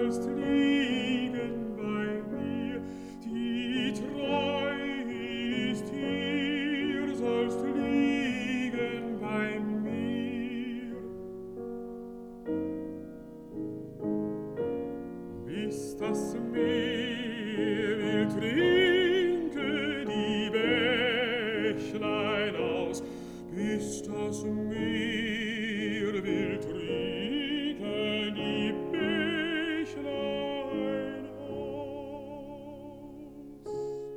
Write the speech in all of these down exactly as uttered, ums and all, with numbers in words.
sollst liegen bei mir, die treu ist hier, sollst liegen bei mir. Bis das Meer will trinke die Bächlein aus, bis das Meer will trinken die Bächlein aus.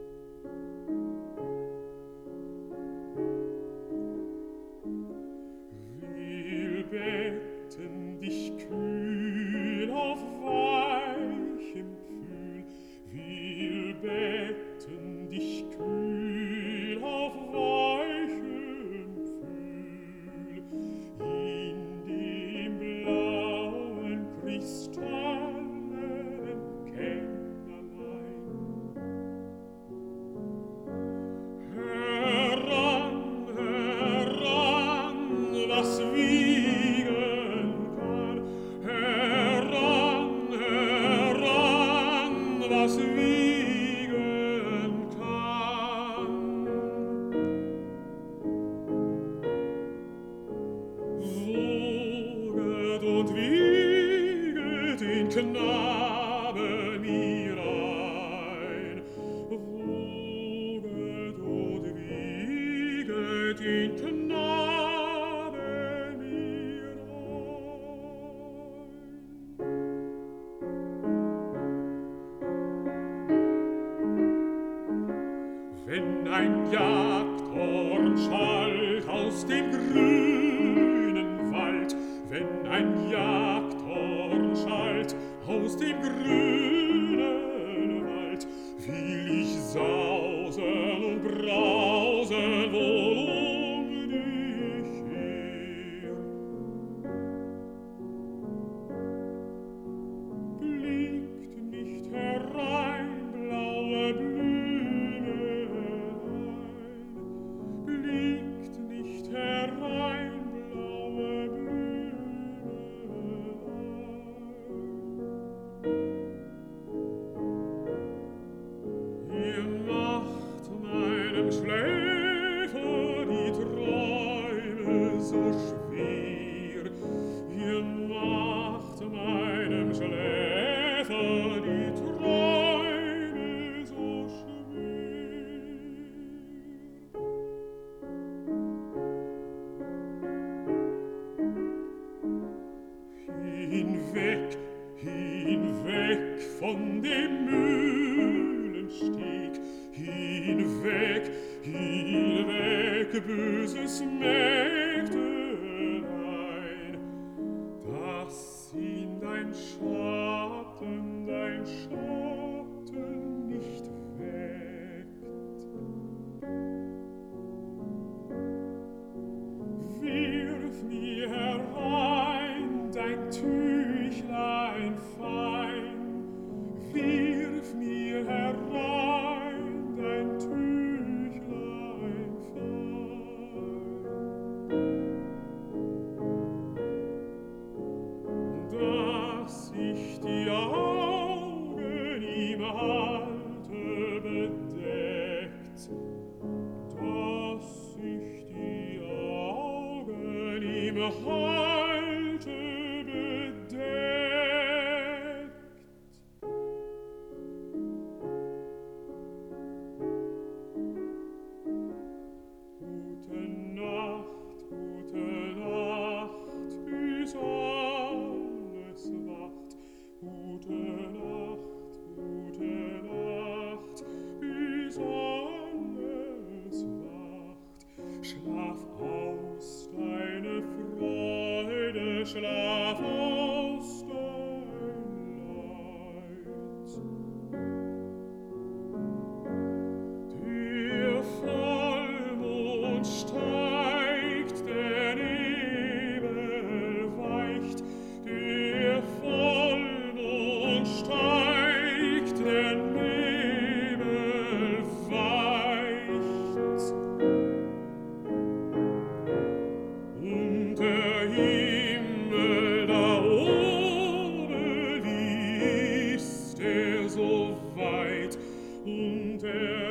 Will betten dich kühl auf weichem Pfühl, will betten dich kühl auf weichem Pfühl, in dem blauen kristallenen Kämmerlein. Heran, heran, was wiegen kann, heran, heran, was wiegen kann. Woget und wieget den Knaben mir ein, woget und wieget den Knaben mir ein. Wenn ein Jagdhorn schallt aus dem grünen Wald, wenn ein Jagdhorn schallt aus dem grünen Wald, will ich sausen und brausen wohl um dich her. Blickt nicht herein, blaue Blümelein, blickt nicht herein, blaue Blümelein. Ihr macht meinem Schläfer die Träume so schwer, ihr macht meinem Schläfer die Träume so schwer. Hinweg, hinweg von dem Mühlensteg, hinweg, hinweg, böses Mägdelein, dass ihn dein Schatten, dein Schatten nicht weckt. Wirf mir herein dein Tüchlein fein, wirf mir herein dein Tüchlein fein, dass ich die Augen Fern